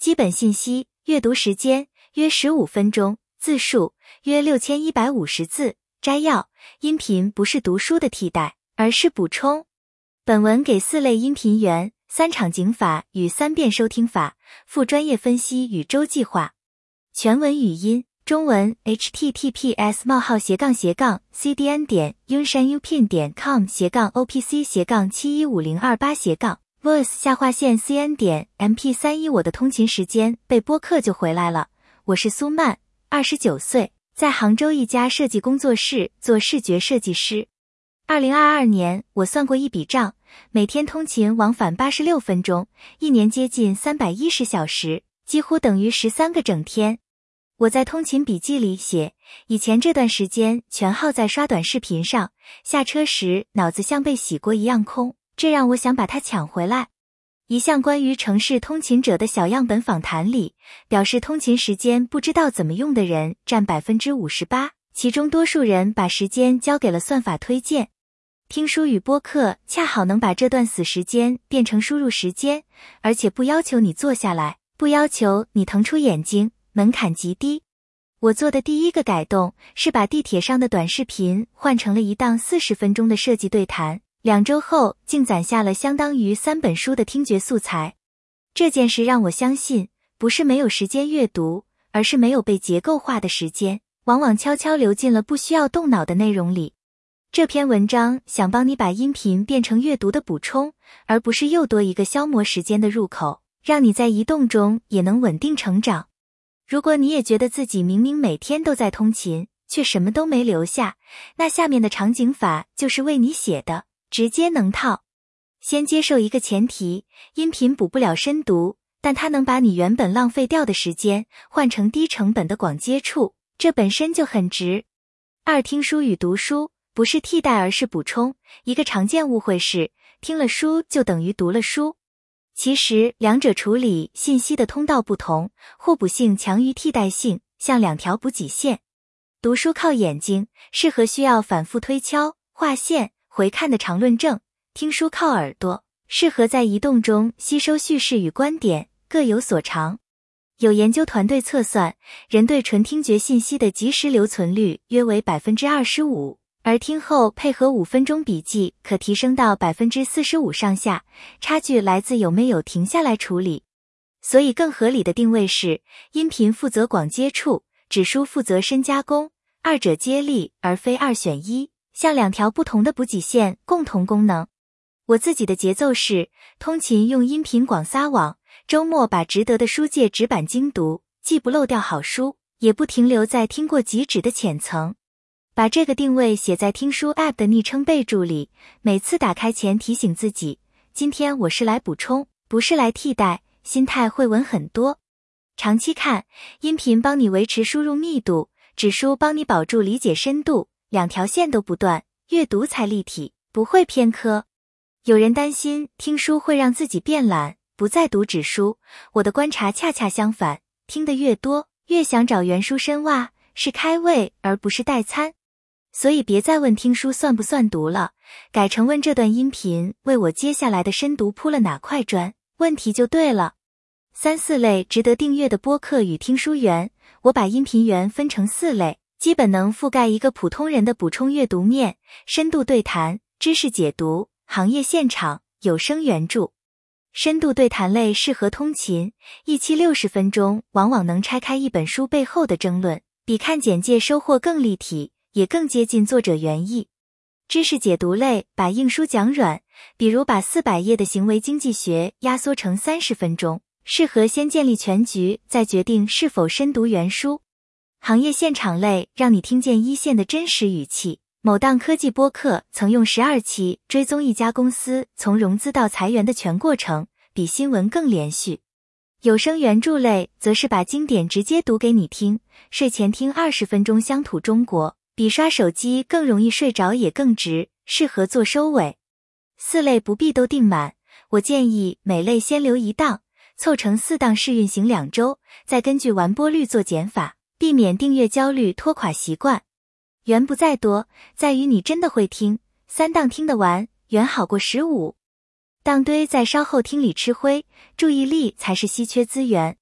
基本信息：阅读时间约15分钟，字数约6150字。摘要：音频不是读书的替代，而是补充。本文给4类音频源，3场景法与3遍收听法，附专业分析与周计划。全文语音，中文 https://cdn.yunshanyupin.com/opc/cn/voice_cn.mp31 我的通勤时间被播客就回来了。我是苏曼，29岁，在杭州一家设计工作室做视觉设计师。2022年，我算过一笔账，每天通勤往返86分钟，一年接近310小时，几乎等于13个整天。我在通勤笔记里写，以前这段时间全耗在刷短视频上，下车时脑子像被洗过一样空，这让我想把它抢回来。一项关于城市通勤者的小样本访谈里，表示通勤时间不知道怎么用的人占 58%， 其中多数人把时间交给了算法推荐。听书与播客恰好能把这段死时间变成输入时间，而且不要求你坐下来，不要求你腾出眼睛，门槛极低。我做的第一个改动是把地铁上的短视频换成了一档40分钟的设计对谈，2周后竟攒下了相当于3本书的听觉素材。这件事让我相信，不是没有时间阅读，而是没有被结构化的时间，往往悄悄流进了不需要动脑的内容里。这篇文章想帮你把音频变成阅读的补充，而不是又多一个消磨时间的入口，让你在移动中也能稳定成长。如果你也觉得自己明明每天都在通勤，却什么都没留下，那下面的场景法就是为你写的，直接能套。先接受一个前提，音频补不了深读，但它能把你原本浪费掉的时间换成低成本的广接触，这本身就很值。2、听书与读书不是替代而是补充。一个常见误会是，听了书就等于读了书。其实两者处理信息的通道不同，互补性强于替代性，像2条补给线。读书靠眼睛，适合需要反复推敲、划线、回看的长论证；听书靠耳朵，适合在移动中吸收叙事与观点，各有所长。有研究团队测算，人对纯听觉信息的即时留存率约为 25%，而听后配合5分钟笔记可提升到 45% 上下，差距来自有没有停下来处理。所以更合理的定位是，音频负责广接触，纸书负责深加工，二者接力而非2选1，像2条不同的补给线，共同功能。我自己的节奏是，通勤用音频广撒网，周末把值得的书借纸版精读，既不漏掉好书，也不停留在听过即止的浅层。把这个定位写在听书 App 的昵称备注里，每次打开前提醒自己，今天我是来补充，不是来替代，心态会稳很多。长期看，音频帮你维持输入密度，纸书帮你保住理解深度，2条线都不断，阅读才立体，不会偏科。有人担心听书会让自己变懒，不再读纸书，我的观察恰恰相反，听得越多，越想找原书深挖，是开胃而不是代餐。所以别再问听书算不算读了，改成问这段音频为我接下来的深读铺了哪块砖，问题就对了。3、4类值得订阅的播客与听书源，我把音频源分成4类，基本能覆盖一个普通人的补充阅读面：深度对谈、知识解读、行业现场、有声原著。深度对谈类适合通勤，一期60分钟往往能拆开一本书背后的争论，比看简介收获更立体，也更接近作者原意。知识解读类把硬书讲软，比如把400页的行为经济学压缩成30分钟，适合先建立全局，再决定是否深读原书。行业现场类让你听见一线的真实语气，某档科技播客曾用12期追踪一家公司从融资到裁员的全过程，比新闻更连续。有声原著类则是把经典直接读给你听，睡前听20分钟乡土中国，比刷手机更容易睡着也更值，适合做收尾。4类不必都订满，我建议每类先留1档，凑成4档试运行2周，再根据完播率做减法，避免订阅焦虑拖垮习惯。源不在多，在于你真的会听，3档听得完，远好过15档堆在稍后听里吃灰，注意力才是稀缺资源。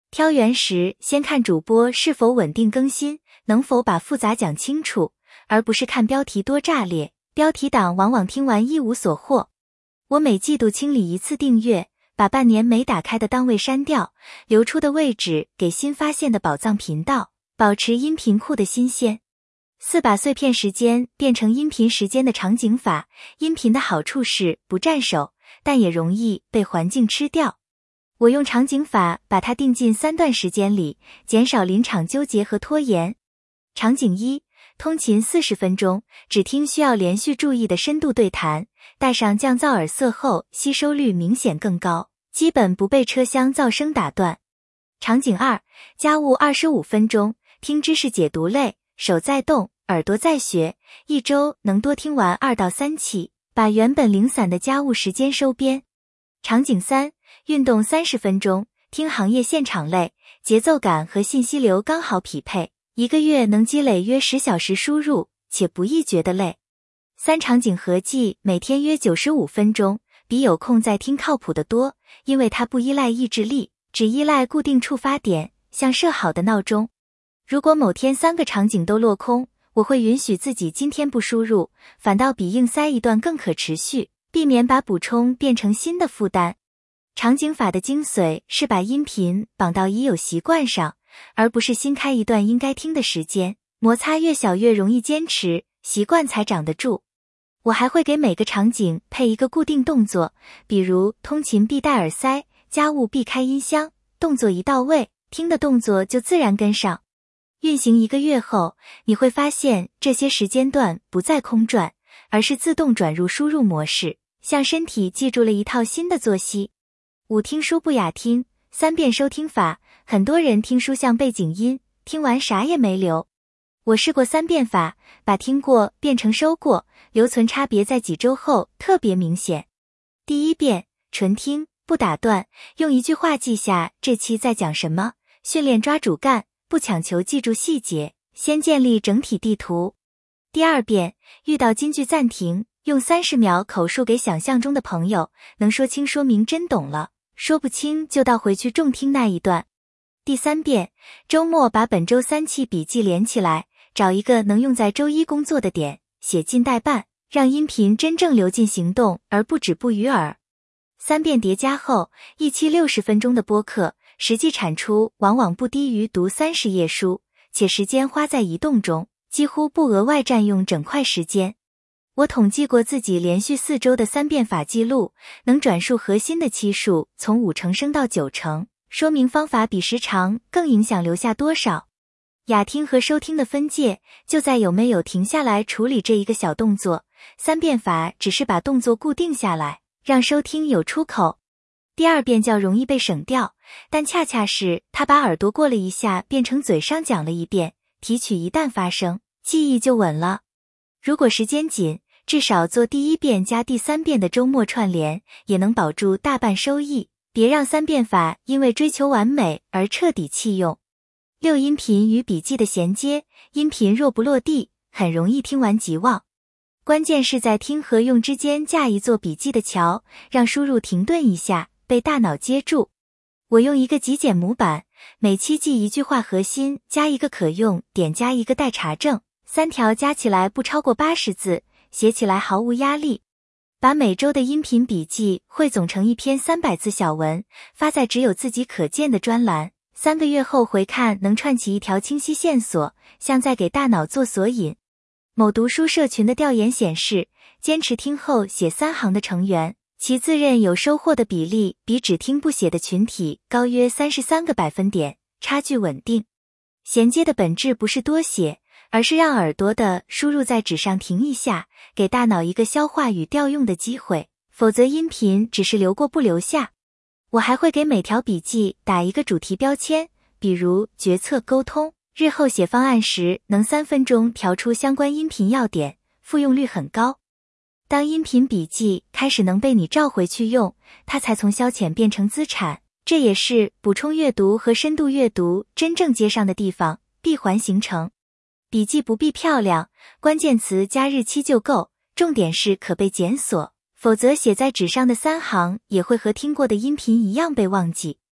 挑源时先看主播是否稳定更新，能否把复杂讲清楚，而不是看标题多炸裂，标题党往往听完一无所获。我每季度清理一次订阅，把半年没打开的档位删掉，留出的位置给新发现的宝藏频道，保持音频库的新鲜。4把碎片时间变成音频时间的场景法。音频的好处是不占手，但也容易被环境吃掉。我用场景法把它定进3段时间里，减少临场纠结和拖延。场景1，通勤40分钟，只听需要连续注意的深度对谈，戴上降噪耳塞后吸收率明显更高，基本不被车厢噪声打断。场景2，家务25分钟，听知识解读类，手在动，耳朵在学，一周能多听完2到3期，把原本零散的家务时间收编。场景3，运动30分钟，听行业现场类，节奏感和信息流刚好匹配，1个月能积累约10小时输入，且不易觉得累。3场景合计每天约95分钟，比有空在听靠谱的多，因为它不依赖意志力，只依赖固定触发点，像设好的闹钟。如果某天3个场景都落空，我会允许自己今天不输入，反倒比硬塞一段更可持续，避免把补充变成新的负担。场景法的精髓是把音频绑到已有习惯上，而不是新开一段应该听的时间，摩擦越小越容易坚持，习惯才长得住。我还会给每个场景配一个固定动作，比如通勤必戴耳塞，家务必开音箱，动作一到位，听的动作就自然跟上。运行1个月后，你会发现这些时间段不再空转，而是自动转入输入模式，像身体记住了一套新的作息。5听书不雅听，3遍收听法。很多人听书像背景音，听完啥也没留。我试过3遍法，把听过变成收过，留存差别在几周后特别明显。第1遍，纯听，不打断，用一句话记下这期在讲什么，训练抓主干，不强求记住细节，先建立整体地图。第2遍，遇到金句暂停，用30秒口述给想象中的朋友，能说清说明真懂了，说不清就倒回去重听那一段。第3遍，周末把本周3期笔记连起来，找一个能用在周一工作的点，写进待办，让音频真正流进行动，而不止步于耳。3遍叠加后，一期60分钟的播客，实际产出往往不低于读30页书，且时间花在移动中，几乎不额外占用整块时间。我统计过自己连续4周的3遍法记录，能转述核心的期数从5成升到9成，说明方法比时长更影响留下多少。雅听和收听的分界就在有没有停下来处理这一个小动作，3遍法只是把动作固定下来，让收听有出口。第2遍较容易被省掉，但恰恰是他把耳朵过了一下变成嘴上讲了一遍，提取一旦发生，记忆就稳了。如果时间紧，至少做第1遍加第3遍的周末串联，也能保住大半收益。别让3遍法因为追求完美而彻底弃用。6音频与笔记的衔接，音频若不落地，很容易听完即忘。关键是在听和用之间架一座笔记的桥，让输入停顿一下，被大脑接住。我用一个极简模板，每期记一句话核心，加一个可用点加一个待查证，3条加起来不超过80字，写起来毫无压力。把每周的音频笔记汇总成一篇300字小文，发在只有自己可见的专栏，3个月后回看能串起一条清晰线索，像在给大脑做索引。某读书社群的调研显示，坚持听后写3行的成员，其自认有收获的比例比只听不写的群体高约33个百分点，差距稳定。衔接的本质不是多写，而是让耳朵的输入在纸上停一下，给大脑一个消化与调用的机会，否则音频只是留过不留下。我还会给每条笔记打一个主题标签，比如决策沟通，日后写方案时能3分钟调出相关音频要点，复用率很高。当音频笔记开始能被你召回去用，它才从消遣变成资产，这也是补充阅读和深度阅读真正接上的地方，闭环形成。笔记不必漂亮，关键词加日期就够，重点是可被检索，否则写在纸上的3行也会和听过的音频一样被忘记。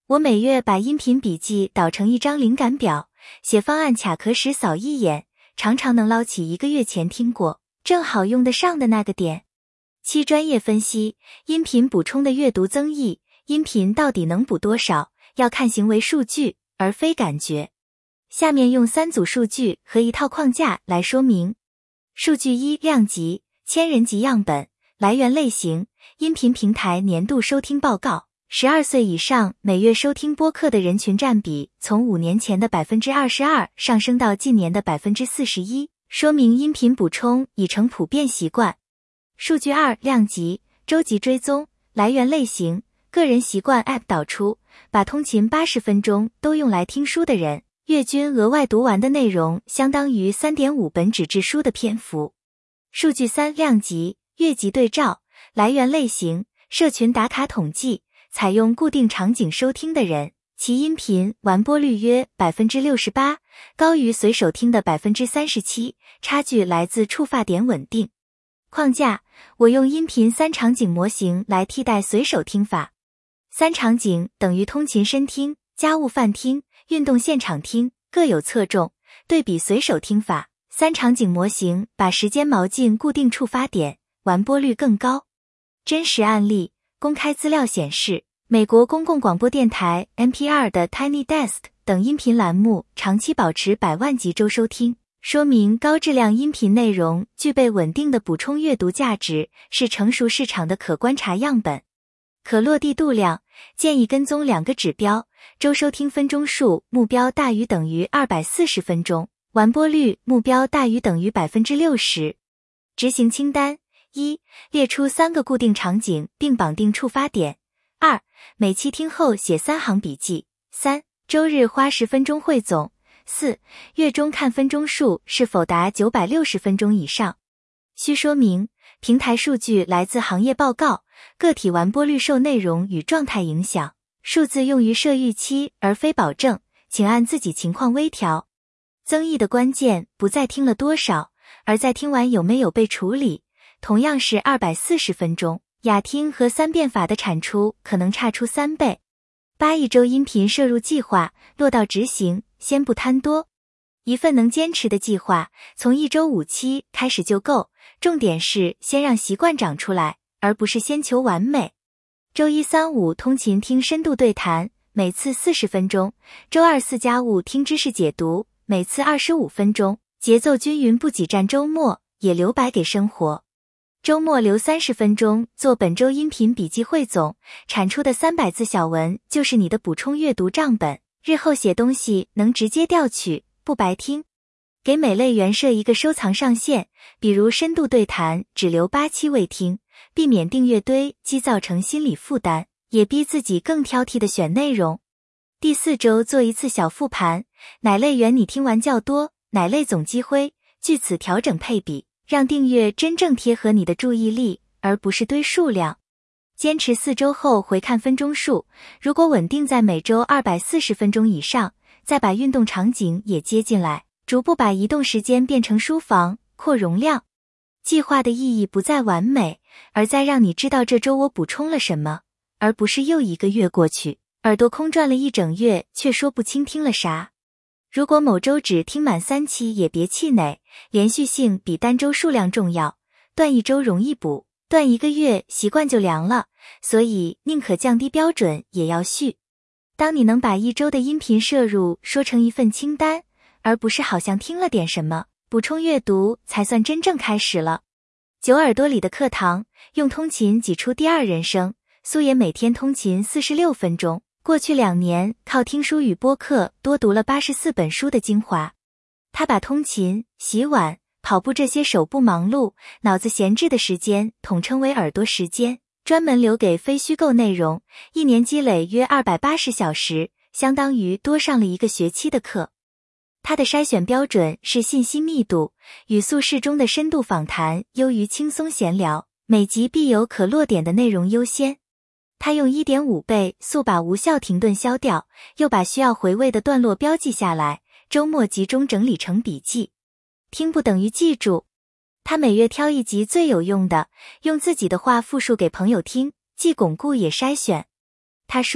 我每月把音频笔记导成一张灵感表，写方案卡壳时扫一眼，常常能捞起1个月前听过，正好用得上的那个点。7、专业分析，音频补充的阅读增益，音频到底能补多少，要看行为数据，而非感觉。下面用3组数据和一套框架来说明。数据1，量级，1000人级样本，来源类型，音频平台年度收听报告，12岁以上每月收听播客的人群占比从5年前的 22% 上升到近年的 41%， 说明音频补充已成普遍习惯。数据2，量级，周级追踪，来源类型，个人习惯 App 导出，把通勤80分钟都用来听书的人，月均额外读完的内容相当于 3.5 本纸质书的篇幅。数据3，量级，月级对照，来源类型，社群打卡统计，采用固定场景收听的人，其音频完播率约 68%， 高于随手听的 37%， 差距来自触发点稳定。框架，我用音频3场景模型来替代随手听法。3场景等于通勤深听、家务饭听、运动现场听，各有侧重。对比随手听法，3场景模型把时间锚进固定触发点，完播率更高。真实案例，公开资料显示，美国公共广播电台 NPR 的 Tiny Desk 等音频栏目长期保持100万级周收听，说明高质量音频内容具备稳定的补充阅读价值，是成熟市场的可观察样本。可落地度量，建议跟踪2个指标，周收听分钟数目标大于等于240分钟，完播率目标大于等于 60%。 执行清单：1、列出3个固定场景并绑定触发点。2、每期听后写3行笔记。3、周日花10分钟汇总。4、月中看分钟数是否达960分钟以上。需说明，平台数据来自行业报告，个体完播率受内容与状态影响，数字用于设预期而非保证，请按自己情况微调。增益的关键不在听了多少，而在听完有没有被处理。同样是240分钟，雅听和3变法的产出可能差出3倍。8一周音频摄入计划，落到执行，先不贪多。一份能坚持的计划，从1周5期开始就够，重点是先让习惯长出来，而不是先求完美。周1、3、5通勤听深度对谈，每次40分钟；周2、4家务听知识解读，每次25分钟，节奏均匀不挤占周末，也留白给生活。周末留30分钟做本周音频笔记汇总，产出的300字小文就是你的补充阅读账本，日后写东西能直接调取，不白听。给每类原设一个收藏上限，比如深度对谈只留8期未听，避免订阅堆积造成心理负担，也逼自己更挑剔的选内容。第4周做一次小复盘，哪类原你听完较多，哪类总积灰，据此调整配比，让订阅真正贴合你的注意力，而不是堆数量。坚持4周后回看分钟数，如果稳定在每周240分钟以上，再把运动场景也接进来，逐步把移动时间变成书房，扩容量。计划的意义不在完美，而在让你知道这周我补充了什么，而不是又1个月过去，耳朵空转了1整月，却说不清听了啥。如果某周只听满3期也别气馁，连续性比单周数量重要，断1周容易补，断1个月习惯就凉了，所以宁可降低标准也要续。当你能把1周的音频摄入说成一份清单，而不是好像听了点什么，补充阅读才算真正开始了。9耳朵里的课堂，用通勤挤出第2人生。苏野每天通勤46分钟，过去2年靠听书与播客多读了84本书的精华。他把通勤、洗碗、跑步这些手部忙碌、脑子闲置的时间统称为耳朵时间，专门留给非虚构内容，1年积累约280小时，相当于多上了1个学期的课。他的筛选标准是信息密度，语速适中的深度访谈优于轻松闲聊，每集必有可落点的内容优先。他用 1.5 倍速把无效停顿消掉，又把需要回味的段落标记下来，周末集中整理成笔记。听不等于记住，他每月挑1集最有用的，用自己的话复述给朋友听，既巩固也筛选。他说，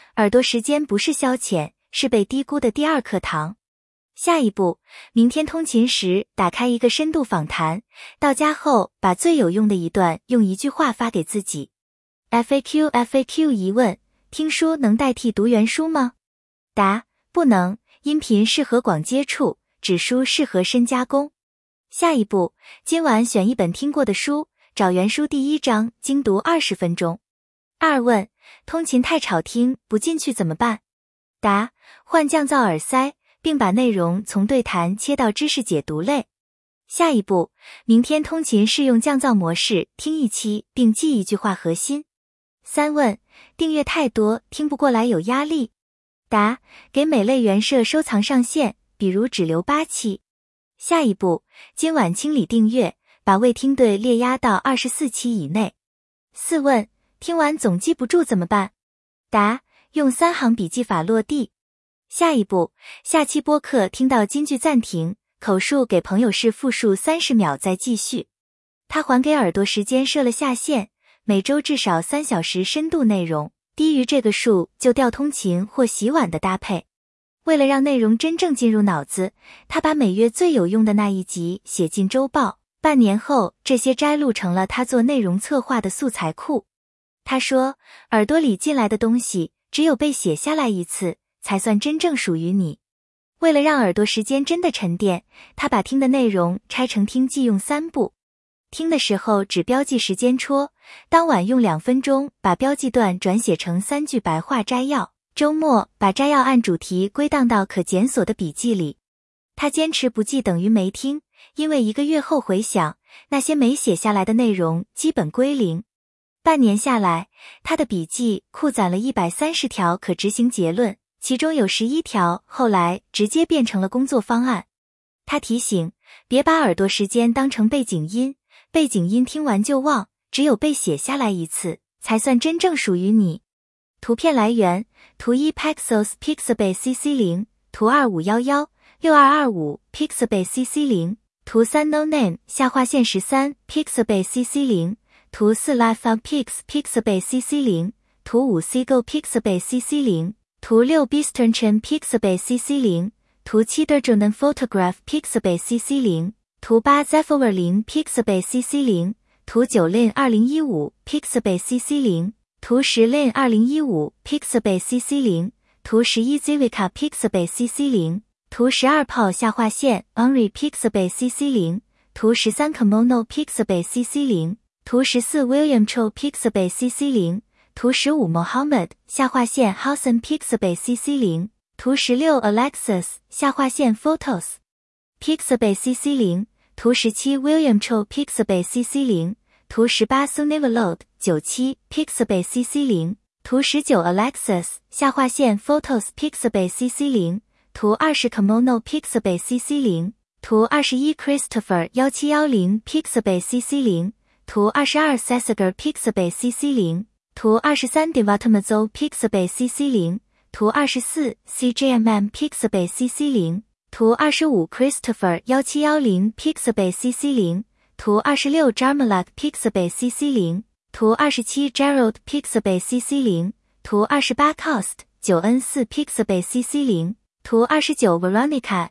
耳朵时间不是消遣，是被低估的第二课堂。下一步，明天通勤时打开一个深度访谈，到家后把最有用的一段用一句话发给自己。FAQ 疑问：听书能代替读原书吗？答：不能，音频适合广接触，纸书适合深加工。下一步，今晚选一本听过的书，找原书第1章，精读20分钟。2问：通勤太吵听不进去怎么办？答：换降噪耳塞，并把内容从对谈切到知识解读类。下一步，明天通勤试用降噪模式听一期，并记一句话核心。3问：订阅太多听不过来有压力？答：给每类原设收藏上限，比如只留8期。下一步，今晚清理订阅，把未听对列压到24期以内。4问：听完总记不住怎么办？答：用3行笔记法落地。下一步，下期播客听到金句暂停，口述给朋友试复述30秒再继续。他还给耳朵时间设了下限，每周至少3小时深度内容，低于这个数就掉通勤或洗碗的搭配。为了让内容真正进入脑子，他把每月最有用的那一集写进周报，半年后这些摘录成了他做内容策划的素材库。他说，耳朵里进来的东西只有被写下来一次，才算真正属于你。为了让耳朵时间真的沉淀，他把听的内容拆成听记用3步。听的时候只标记时间戳，当晚用2分钟把标记段转写成3句白话摘要，周末把摘要按主题归档到可检索的笔记里。他坚持不记等于没听，因为1个月后回想，那些没写下来的内容基本归零。半年下来，他的笔记库攒了130条可执行结论，其中有11条后来直接变成了工作方案。他提醒，别把耳朵时间当成背景音，背景音听完就忘，只有被写下来一次，才算真正属于你。图片来源：图1 Paxos Pixabay CC0， 图2 511 6225 Pixabay CC0， 图3 No Name 下划线13 Pixabay CC0， 图4 Life of Pix Pixabay CC0， 图5 Seagull Pixabay CC0， 图6 Bisternchen Pixabay CC0， 图7 Derjonen Photograph Pixabay CC0， 图8 Zephyr 0 Pixabay CC0， 图9 Lin 2015 Pixabay CC0， 图10 Lin 2015 Pixabay CC0， 图11 Zivica Pixabay CC0， 图12 Paul 下划线 Henry Pixabay CC0， 图13 Kimono Pixabay CC0， 图14 William Cho Pixabay CC0， 图15 Mohammed 下划线 Housen Pixabay CC0， 图16 Alexis 下划线 Photos Pixabay CC0， 图17 William Cho Pixabay CC0， 图18 Sunivalode 97 Pixabay CC0， 图19 Alexis 下划线 Photos Pixabay CC0， 图20 Kimono Pixabay CC0， 图21 Christopher 1710 Pixabay CC0， 图22 Sessager Pixabay CC0， 图23 Devatamazo Pixabay CC0， 图24 CJMM Pixabay CC0， 图25 Christopher 1710 Pixabay CC0， 图26 Jarmalak Pixabay CC0， 图27 Gerald Pixabay CC0， 图28 Cost 9N4 Pixabay CC0， 图29 Veronica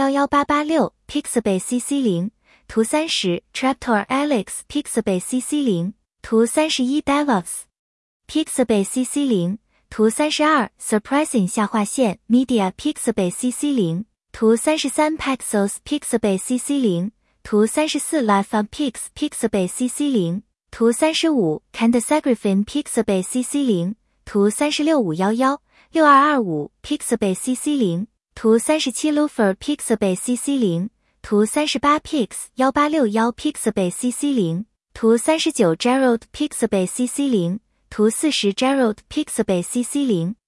111886 Pixabay CC0， 图30 Traptor Alex Pixabay CC0， 图31 DevOps Pixabay CC0， 图32 Surprising 下划线 Media Pixabay CC0， 图33 Paxos Pixabay CC0， 图34 Life of Pix Pixabay CC0， 图35 Candasagraphin Pixabay CC0， 图36 511 6225 Pixabay CC0， 图37 Lufer Pixabay CC0， 图38 Pix 1861 Pixabay CC0， 图39 Gerald Pixabay CC0， 图40 Gerald Pixabay CC0。